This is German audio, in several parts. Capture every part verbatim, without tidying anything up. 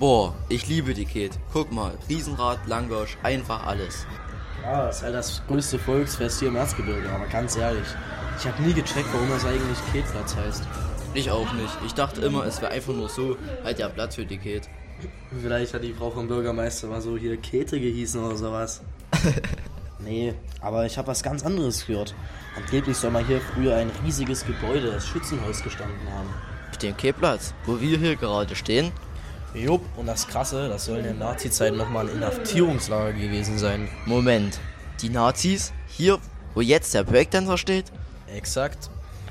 Boah, ich liebe die Ket. Guck mal, Riesenrad, Langosch, einfach alles. Ja, das ist halt das größte Volksfest hier im Erzgebirge, aber ganz ehrlich, ich habe nie gecheckt, warum das eigentlich Ketplatz heißt. Ich auch nicht. Ich dachte immer, es wäre einfach nur so, halt ja Platz für die Ket. Vielleicht hat die Frau vom Bürgermeister mal so hier Käthe gehießen oder sowas. Nee, aber ich habe was ganz anderes gehört. Angeblich soll mal hier früher ein riesiges Gebäude, das Schützenhaus, gestanden haben. Auf dem Ketplatz, wo wir hier gerade stehen? Jupp, und das Krasse, das soll in der Nazi-Zeit nochmal ein Inhaftierungslager gewesen sein. Moment, die Nazis? Hier, wo jetzt der Breakdancer steht? Exakt.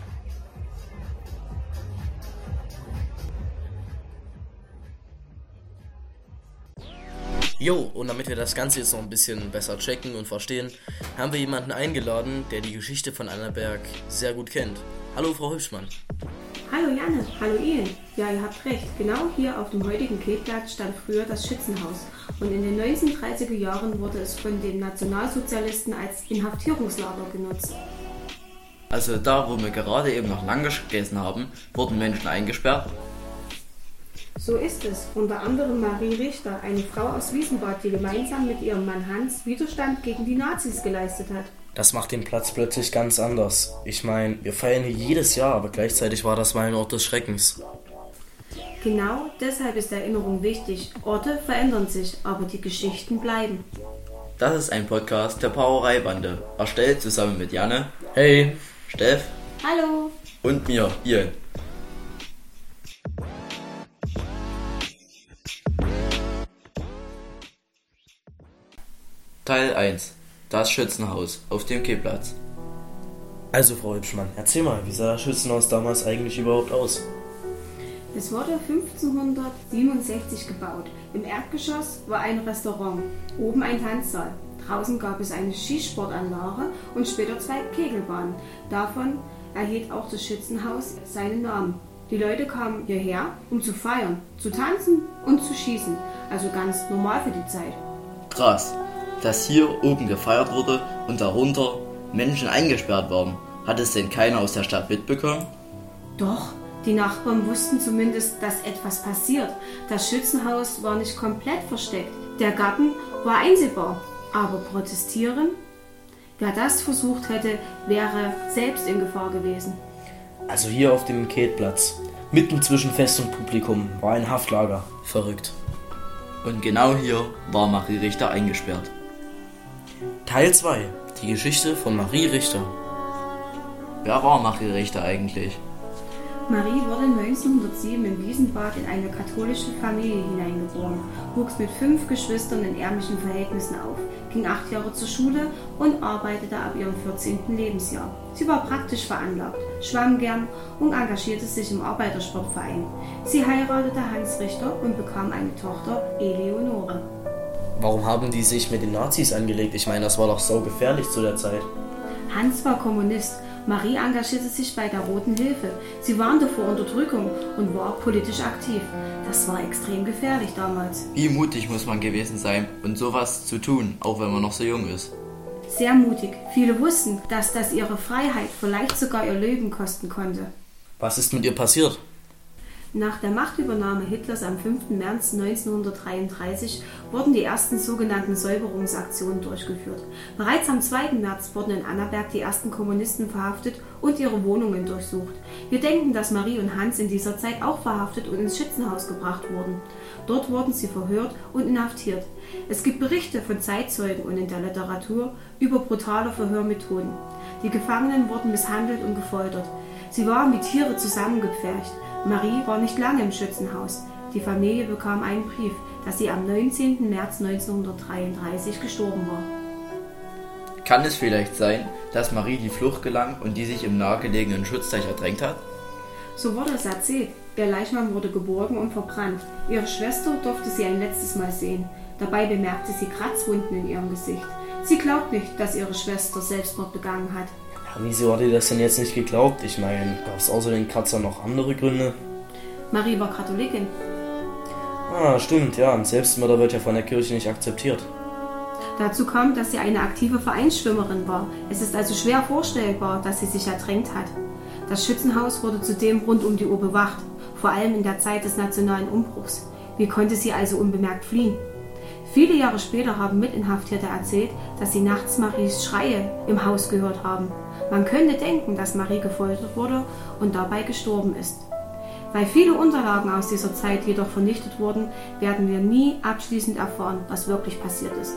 Jo, und damit wir das Ganze jetzt noch ein bisschen besser checken und verstehen, haben wir jemanden eingeladen, der die Geschichte von Annaberg sehr gut kennt. Hallo Frau Hübschmann. Hallo Janne, hallo Ian. Ja, ihr habt recht. Genau hier auf dem heutigen Ketplatz stand früher das Schützenhaus. Und in den neunzehnhundertdreißiger Jahren wurde es von den Nationalsozialisten als Inhaftierungslager genutzt. Also da, wo wir gerade eben noch Langosch gegessen haben, wurden Menschen eingesperrt. So ist es. Unter anderem Marie Richter, eine Frau aus Wiesenbad, die gemeinsam mit ihrem Mann Hans Widerstand gegen die Nazis geleistet hat. Das macht den Platz plötzlich ganz anders. Ich meine, wir feiern hier jedes Jahr, aber gleichzeitig war das mal ein Ort des Schreckens. Genau deshalb ist Erinnerung wichtig. Orte verändern sich, aber die Geschichten bleiben. Das ist ein Podcast der Brauereibande, erstellt zusammen mit Janne, Hey, Steff Hallo! und mir, Ian. Teil eins. Das Schützenhaus auf dem Ketplatz. also Frau Hübschmann, erzähl mal, wie sah das Schützenhaus damals eigentlich überhaupt aus? Es wurde fünfzehnhundertsiebenundsechzig gebaut. Im Erdgeschoss war ein Restaurant, oben ein Tanzsaal. Draußen gab es eine Skisportanlage und später zwei Kegelbahnen. Davon erhielt auch das Schützenhaus seinen Namen. Die Leute kamen hierher, um zu feiern, zu tanzen und zu schießen. Also ganz normal für die Zeit. Krass, dass hier oben gefeiert wurde und darunter Menschen eingesperrt waren. Hat es denn keiner aus der Stadt mitbekommen? Doch, die Nachbarn wussten zumindest, dass etwas passiert. Das Schützenhaus war nicht komplett versteckt. Der Garten war einsehbar. Aber protestieren? Wer das versucht hätte, wäre selbst in Gefahr gewesen. Also hier auf dem Ketplatz, mitten zwischen Fest und Publikum, war ein Haftlager. Verrückt. Und genau hier war Marie Richter eingesperrt. Teil zwei. Die Geschichte von Marie Richter. Wer war Marie Richter eigentlich? Marie wurde neunzehnhundertsieben in Wiesenbad in eine katholische Familie hineingeboren, wuchs mit fünf Geschwistern in ärmlichen Verhältnissen auf, ging acht Jahre zur Schule und arbeitete ab ihrem vierzehnten Lebensjahr. Sie war praktisch veranlagt, schwamm gern und engagierte sich im Arbeitersportverein. Sie heiratete Hans Richter und bekam eine Tochter, Eleonore. Warum haben die sich mit den Nazis angelegt? Ich meine, das war doch so gefährlich zu der Zeit. Hans war Kommunist. Marie engagierte sich bei der Roten Hilfe. Sie warnte vor Unterdrückung und war politisch aktiv. Das war extrem gefährlich damals. Wie mutig muss man gewesen sein, um sowas zu tun, auch wenn man noch so jung ist? Sehr mutig. Viele wussten, dass das ihre Freiheit, vielleicht sogar ihr Leben kosten konnte. Was ist mit ihr passiert? Nach der Machtübernahme Hitlers am fünften März neunzehnhundertdreiunddreißig wurden die ersten sogenannten Säuberungsaktionen durchgeführt. Bereits am zweiten März wurden in Annaberg die ersten Kommunisten verhaftet und ihre Wohnungen durchsucht. Wir denken, dass Marie und Hans in dieser Zeit auch verhaftet und ins Schützenhaus gebracht wurden. Dort wurden sie verhört und inhaftiert. Es gibt Berichte von Zeitzeugen und in der Literatur über brutale Verhörmethoden. Die Gefangenen wurden misshandelt und gefoltert. Sie waren wie Tiere zusammengepfercht. Marie war nicht lange im Schützenhaus. Die Familie bekam einen Brief, dass sie am neunzehnten März neunzehnhundertdreiunddreißig gestorben war. Kann es vielleicht sein, dass Marie die Flucht gelang und die sich im nahegelegenen Schutzteich ertränkt hat? So wurde es erzählt. Ihr Leichnam wurde geborgen und verbrannt. Ihre Schwester durfte sie ein letztes Mal sehen. Dabei bemerkte sie Kratzwunden in ihrem Gesicht. Sie glaubt nicht, dass ihre Schwester Selbstmord begangen hat. Wieso hat ihr das denn jetzt nicht geglaubt? Ich meine, gab es außer den Kratzern noch andere Gründe? Marie war Katholikin. Ah, stimmt, ja. Ein Selbstmörder wird ja von der Kirche nicht akzeptiert. Dazu kam, dass sie eine aktive Vereinsschwimmerin war. Es ist also schwer vorstellbar, dass sie sich ertränkt hat. Das Schützenhaus wurde zudem rund um die Uhr bewacht, vor allem in der Zeit des nationalen Umbruchs. Wie konnte sie also unbemerkt fliehen? Viele Jahre später haben Mitinhaftierte erzählt, dass sie nachts Maries Schreie im Haus gehört haben. Man könnte denken, dass Marie gefoltert wurde und dabei gestorben ist. Weil viele Unterlagen aus dieser Zeit jedoch vernichtet wurden, werden wir nie abschließend erfahren, was wirklich passiert ist.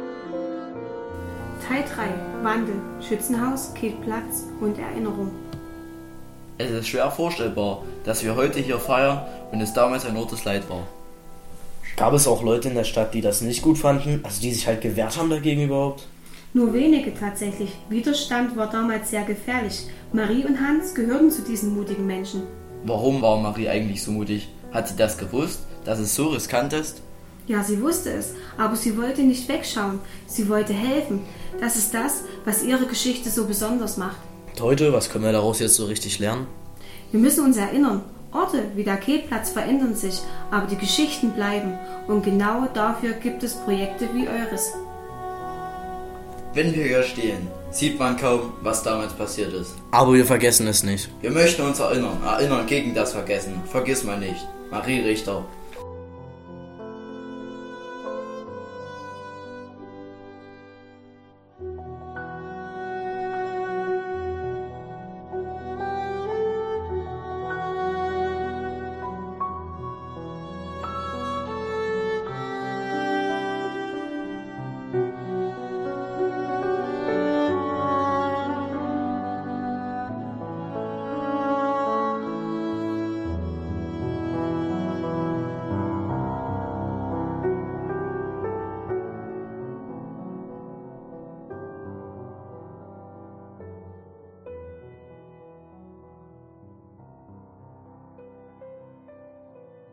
Teil drei. Wandel, Schützenhaus, Kehlplatz und Erinnerung. Es ist schwer vorstellbar, dass wir heute hier feiern und es damals ein Ort des Leid war. Gab es auch Leute in der Stadt, die das nicht gut fanden, also die sich halt gewehrt haben dagegen überhaupt? Nur wenige tatsächlich. Widerstand war damals sehr gefährlich. Marie und Hans gehörten zu diesen mutigen Menschen. Warum war Marie eigentlich so mutig? Hat sie das gewusst, dass es so riskant ist? Ja, sie wusste es, aber sie wollte nicht wegschauen. Sie wollte helfen. Das ist das, was ihre Geschichte so besonders macht. Und heute, was können wir daraus jetzt so richtig lernen? Wir müssen uns erinnern, Orte wie der Kehlplatz verändern sich, aber die Geschichten bleiben. Und genau dafür gibt es Projekte wie eures. Wenn wir hier stehen, sieht man kaum, was damals passiert ist. Aber wir vergessen es nicht. Wir möchten uns erinnern, erinnern gegen das Vergessen. Vergiss mal nicht. Marie Richter.